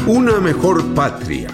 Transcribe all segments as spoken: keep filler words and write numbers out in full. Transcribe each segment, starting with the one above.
Una mejor patria.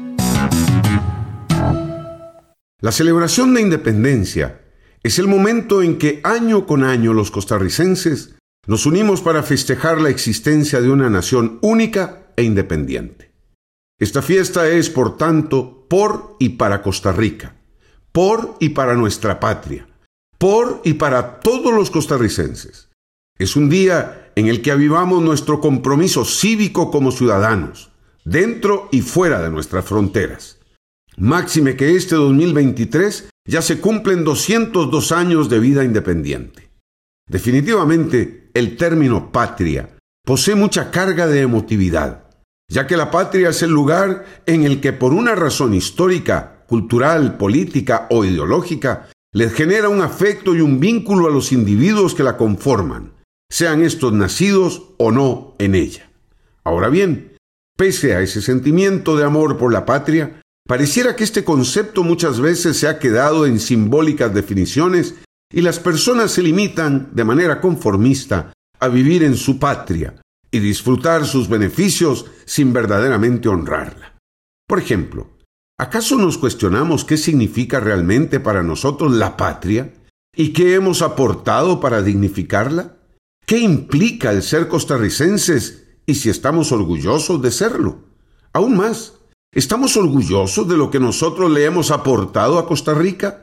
La celebración de independencia es el momento en que año con año los costarricenses nos unimos para festejar la existencia de una nación única e independiente. Esta fiesta es, por tanto, por y para Costa Rica, por y para nuestra patria, por y para todos los costarricenses. Es un día en el que avivamos nuestro compromiso cívico como ciudadanos, dentro y fuera de nuestras fronteras. Máxime que este dos mil veintitrés ya se cumplen doscientos dos años de vida independiente. Definitivamente, el término patria posee mucha carga de emotividad, ya que la patria es el lugar en el que por una razón histórica, cultural, política o ideológica, les genera un afecto y un vínculo a los individuos que la conforman, sean estos nacidos o no en ella. Ahora bien, pese a ese sentimiento de amor por la patria, pareciera que este concepto muchas veces se ha quedado en simbólicas definiciones y las personas se limitan de manera conformista a vivir en su patria y disfrutar sus beneficios sin verdaderamente honrarla. Por ejemplo, ¿acaso nos cuestionamos qué significa realmente para nosotros la patria y qué hemos aportado para dignificarla? ¿Qué implica el ser costarricenses y si estamos orgullosos de serlo? Aún más, ¿estamos orgullosos de lo que nosotros le hemos aportado a Costa Rica?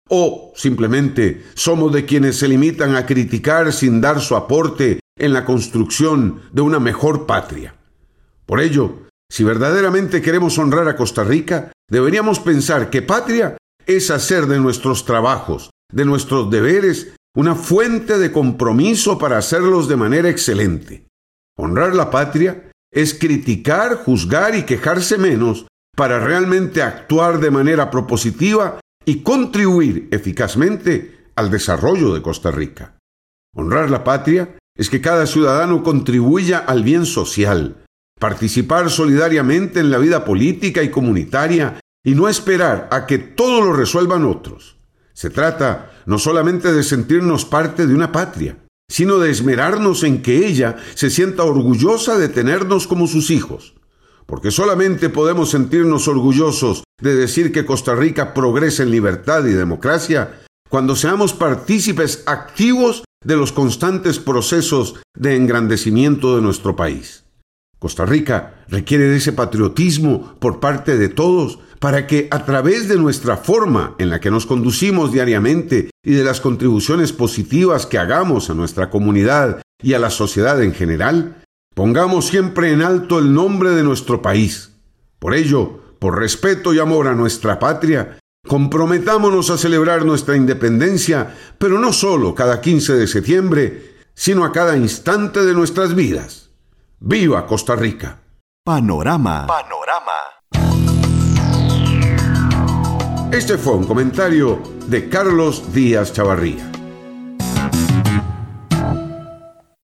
¿O simplemente somos de quienes se limitan a criticar sin dar su aporte en la construcción de una mejor patria? Por ello, si verdaderamente queremos honrar a Costa Rica, deberíamos pensar que patria es hacer de nuestros trabajos, de nuestros deberes, una fuente de compromiso para hacerlos de manera excelente. Honrar la patria es criticar, juzgar y quejarse menos para realmente actuar de manera propositiva y contribuir eficazmente al desarrollo de Costa Rica. Honrar la patria es que cada ciudadano contribuya al bien social, participar solidariamente en la vida política y comunitaria y no esperar a que todo lo resuelvan otros. Se trata no solamente de sentirnos parte de una patria, sino de esmerarnos en que ella se sienta orgullosa de tenernos como sus hijos. Porque solamente podemos sentirnos orgullosos de decir que Costa Rica progresa en libertad y democracia cuando seamos partícipes activos de los constantes procesos de engrandecimiento de nuestro país. Costa Rica requiere de ese patriotismo por parte de todos para que a través de nuestra forma en la que nos conducimos diariamente y de las contribuciones positivas que hagamos a nuestra comunidad y a la sociedad en general, pongamos siempre en alto el nombre de nuestro país. Por ello, por respeto y amor a nuestra patria, comprometámonos a celebrar nuestra independencia, pero no solo cada quince de septiembre, sino a cada instante de nuestras vidas. ¡Viva Costa Rica! Panorama. Panorama. Este fue un comentario de Carlos Díaz Chavarría.